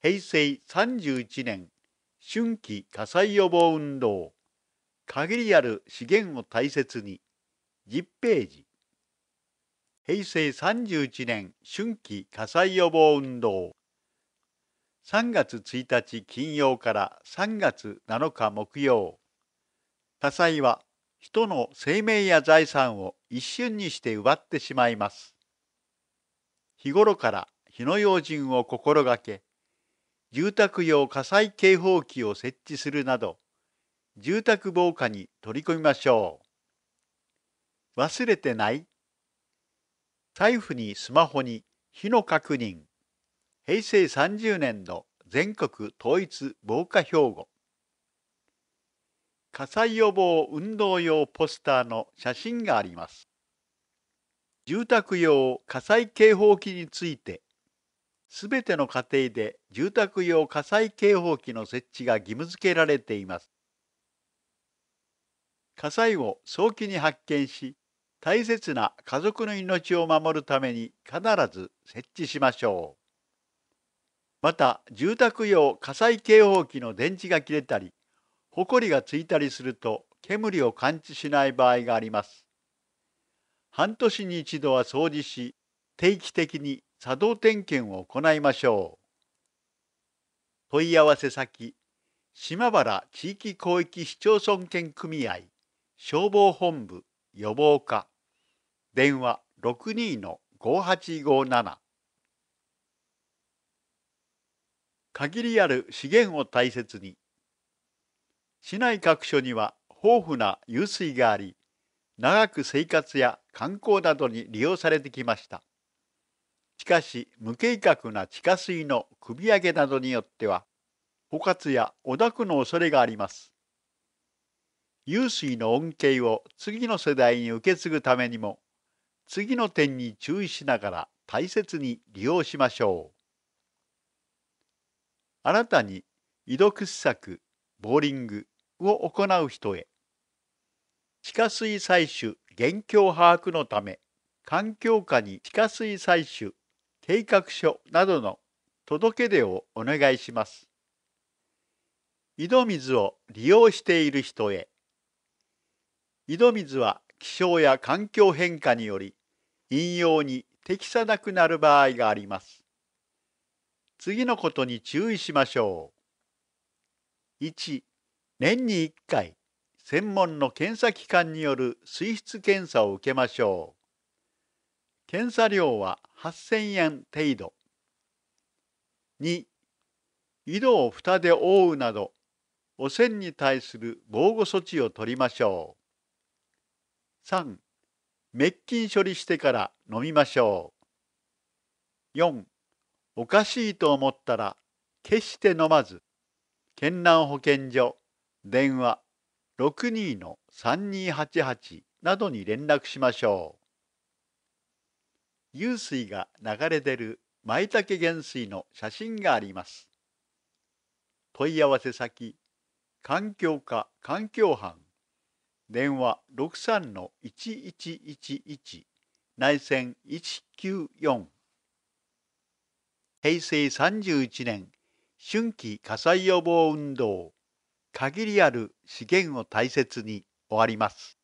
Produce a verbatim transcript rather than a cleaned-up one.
へいせいさんじゅういちねん春季火災予防運動、限りある資源を大切に、じゅっページ。へいせいさんじゅういちねん春季火災予防運動、さんがつついたち金曜からさんがつなのか木曜。火災は人の生命や財産を一瞬にして奪ってしまいます。日頃から火の用心を心がけ、住宅用火災警報器を設置するなど、住宅防火に取り組みましょう。忘れてない？財布にスマホに火の確認。へいせいさんじゅうねんど全国統一防火標語。火災予防運動用ポスターの写真があります。住宅用火災警報器について、すべての家庭で住宅用火災警報器の設置が義務付けられています。火災を早期に発見し、大切な家族の命を守るために必ず設置しましょう。また、住宅用火災警報器の電池が切れたり、ほこりがついたりすると煙を感知しない場合があります。半年に一度は掃除し、定期的に作動点検を行いましょう。問い合わせ先、島原地域広域市町村圏組合消防本部予防課、電話 ろくにーのごはちごなな。限りある資源を大切に。市内各所には豊富な湧水があり、長く生活や観光などに利用されてきました。しかし、無計画な地下水の汲み上げなどによっては、枯渇や汚濁の恐れがあります。湧水の恩恵を次の世代に受け継ぐためにも、次の点に注意しながら大切に利用しましょう。新たに井戸掘削、ボーリングを行う人へ、地下水採取現況把握のため、環境課に地下水採取計画書などの届け出をお願いします。井戸水を利用している人へ、井戸水は気象や環境変化により飲用に適さなくなる場合があります。次のことに注意しましょう。いち、年にいっかい、専門の検査機関による水質検査を受けましょう。検査料ははっせんえん程度。に、井戸を蓋で覆うなど、汚染に対する防護措置を取りましょう。さん、滅菌処理してから飲みましょう。よん、おかしいと思ったら決して飲まず、県南保健所、電話 ろくにーのさんにーはちはち などに連絡しましょう。湧水が流れ出る舞茸原水の写真があります。問い合わせ先、環境課環境班、電話 ろくさんのいちいちいちいち、内線いちきゅうよん。へいせいさんじゅういちねん春季火災予防運動、限りある資源を大切に終わります。